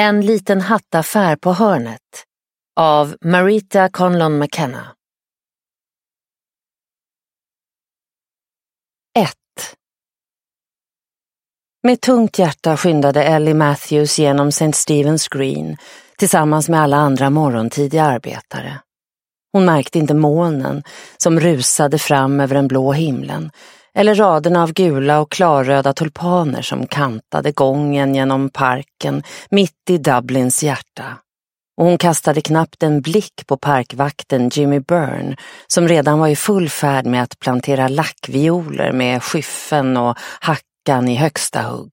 En liten hattaffär på hörnet av Marita Conlon McKenna. 1. Med tungt hjärta skyndade Ellie Matthews genom St. Stephen's Green tillsammans med alla andra morgontidiga arbetare. Hon märkte inte molnen som rusade fram över den blå himlen eller raderna av gula och klarröda tulpaner som kantade gången genom parken mitt i Dublins hjärta. Och hon kastade knappt en blick på parkvakten Jimmy Byrne som redan var i full färd med att plantera lackvioler med skyffen och hackan i högsta hugg.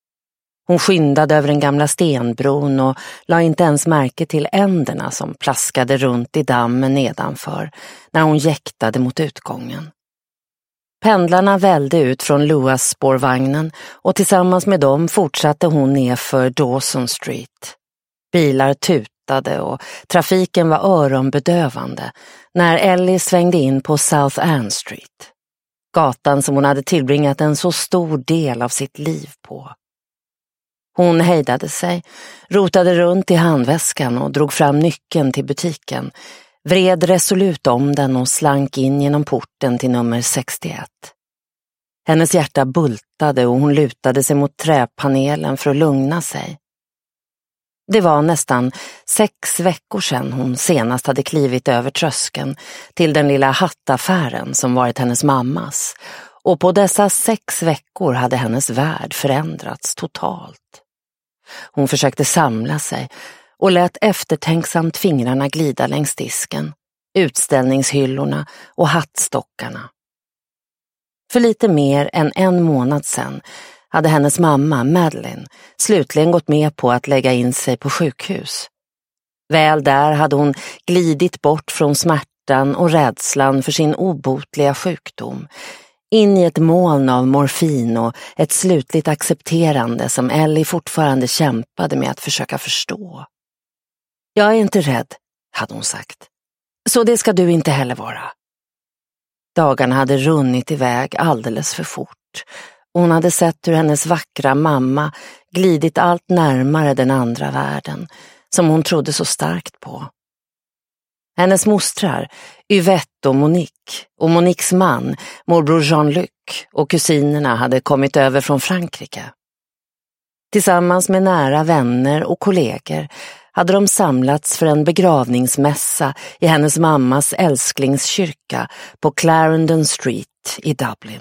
Hon skyndade över den gamla stenbron och la inte ens märke till änderna som plaskade runt i dammen nedanför när hon jäktade mot utgången. Pendlarna välde ut från Lewis-spårvagnen och tillsammans med dem fortsatte hon nerför Dawson Street. Bilar tutade och trafiken var öronbedövande när Ellie svängde in på South Ann Street. Gatan som hon hade tillbringat en så stor del av sitt liv på. Hon hejdade sig, rotade runt i handväskan och drog fram nyckeln till butiken, vred resolut om den och slank in genom porten till nummer 61. Hennes hjärta bultade och hon lutade sig mot träpanelen för att lugna sig. Det var nästan 6 veckor sedan hon senast hade klivit över tröskeln till den lilla hattaffären som varit hennes mammas, och på dessa 6 veckor hade hennes värld förändrats totalt. Hon försökte samla sig och lät eftertänksamt fingrarna glida längs disken, utställningshyllorna och hattstockarna. För lite mer än 1 månad sedan hade hennes mamma, Madeleine, slutligen gått med på att lägga in sig på sjukhus. Väl där hade hon glidit bort från smärtan och rädslan för sin obotliga sjukdom, in i ett moln av morfin och ett slutligt accepterande som Ellie fortfarande kämpade med att försöka förstå. Jag är inte rädd, hade hon sagt. Så det ska du inte heller vara. Dagarna hade runnit iväg alldeles för fort. Hon hade sett hur hennes vackra mamma glidit allt närmare den andra världen som hon trodde så starkt på. Hennes mostrar, Yvette och Moniques man, morbror Jean-Luc och kusinerna hade kommit över från Frankrike. Tillsammans med nära vänner och kollegor hade de samlats för en begravningsmässa i hennes mammas älsklingskyrka på Clarendon Street i Dublin.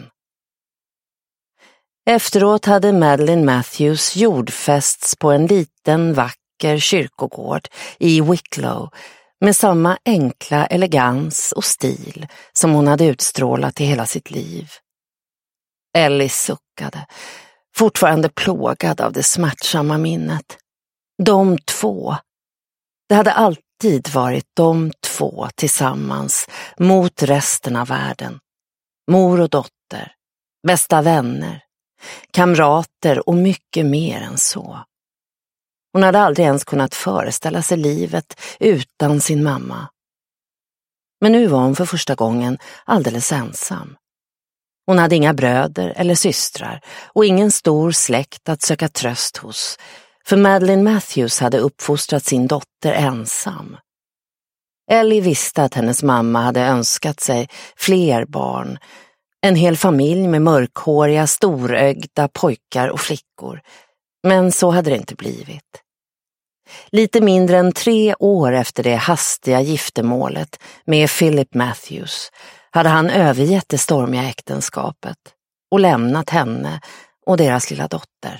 Efteråt hade Madeleine Matthews jordfästs på en liten vacker kyrkogård i Wicklow med samma enkla elegans och stil som hon hade utstrålat i hela sitt liv. Ellie suckade, fortfarande plågad av det smärtsamma minnet. De 2. Det hade alltid varit de 2 tillsammans mot resten av världen. Mor och dotter, bästa vänner, kamrater och mycket mer än så. Hon hade aldrig ens kunnat föreställa sig livet utan sin mamma. Men nu var hon för första gången alldeles ensam. Hon hade inga bröder eller systrar och ingen stor släkt att söka tröst hos, för Madeleine Matthews hade uppfostrat sin dotter ensam. Ellie visste att hennes mamma hade önskat sig fler barn, en hel familj med mörkhåriga, storögda pojkar och flickor, men så hade det inte blivit. Lite mindre än 3 år efter det hastiga giftermålet med Philip Matthews hade han övergett det stormiga äktenskapet och lämnat henne och deras lilla dotter.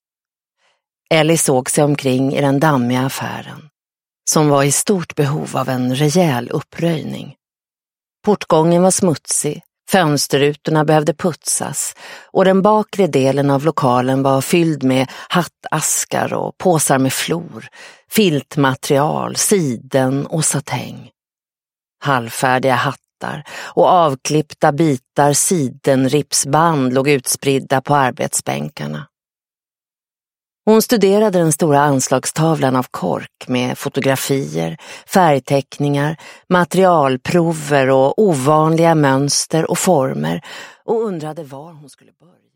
Ellie såg sig omkring i den dammiga affären, som var i stort behov av en rejäl uppröjning. Portgången var smutsig, fönsterrutorna behövde putsas och den bakre delen av lokalen var fylld med hattaskar och påsar med flor, filtmaterial, siden och satäng. Halvfärdiga hattar och avklippta bitar sidenripsband låg utspridda på arbetsbänkarna. Hon studerade den stora anslagstavlan av kork med fotografier, färgteckningar, materialprover och ovanliga mönster och former och undrade var hon skulle börja.